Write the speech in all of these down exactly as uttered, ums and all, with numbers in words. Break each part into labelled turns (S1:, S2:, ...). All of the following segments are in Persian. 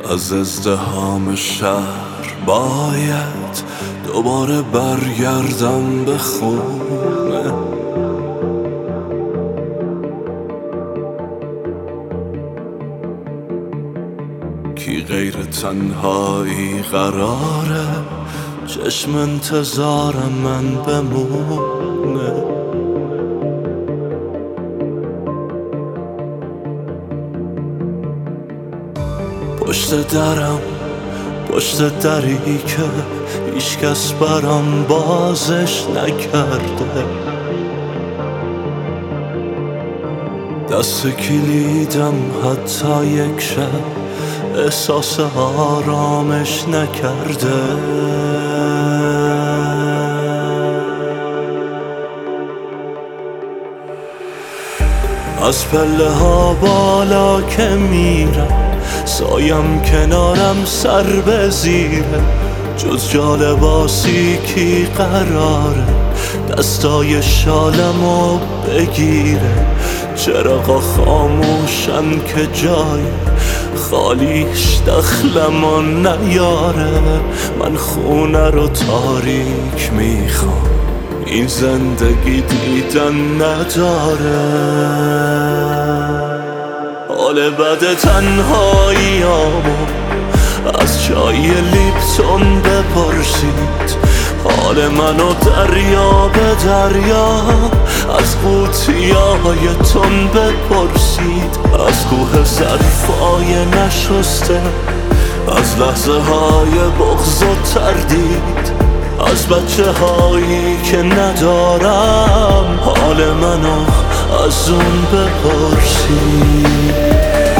S1: از ازدحام شهر باید دوباره برگردم به خونه. کی غیر تنهایی قراره چشم انتظارم من بمونه. پشت درم، پشت دری که هیچکس برام بازش نکرده. دست کلیدم حتی یک شب احساس آرامش نکرده. از پله ها بالا که میرم سایم کنارم سر به زیره. جز جالباسی کی قراره دستای شالمو بگیره. چراغا خاموشن که جای خالیش دخلمو نیاره. من خونه رو تاریک میخوام، این زندگی دیدن نداره. حال بد تنهاییامو از چای لیپتون بپرسید. حال منو دریا به دریا از قوطیای تون بپرسید. از کوه ظرفای نشسته، از لحظه های بغض و تردید، از بچه هایی که ندارم حال منو از اون بپرسید.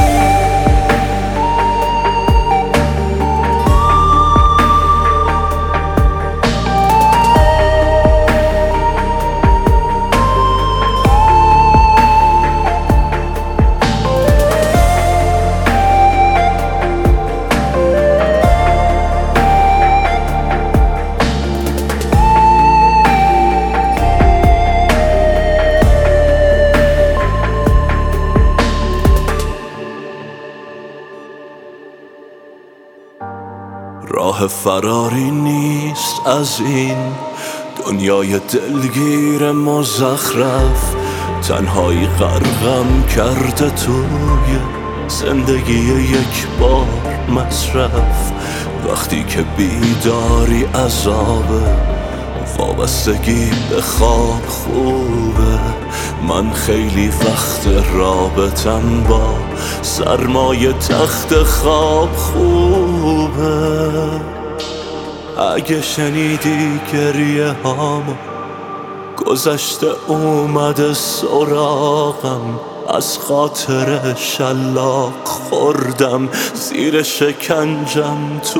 S1: راه فراری نیست از این دنیای دلگیر مزخرف. تنهایی غرقم کرده توی زندگی یک بار مصرف. وقتی که بیداری عذابه، وابستگی به خواب خوبه. من خیلی وقت رابطم با سرمایه تخت خواب خوبه. اگه شنیدی گریه هامو گذشته اومده سراغم، از خاطر شلاق خوردم زیر شکنجم تو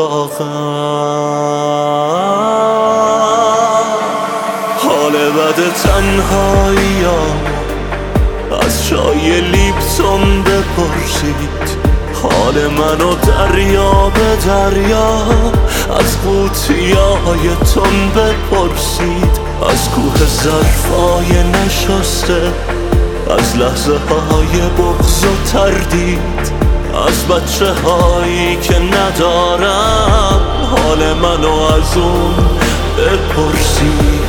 S1: اتاقم. حال بد تنهاییام از چای لیپتون بپرسید. حال منو دریا به دریا از قوطیای تون بپرسید. از کوه ظرفای نشسته، از لحظه های بغض و تردید، از بچه هایی که ندارم حال منو از اون بپرسید.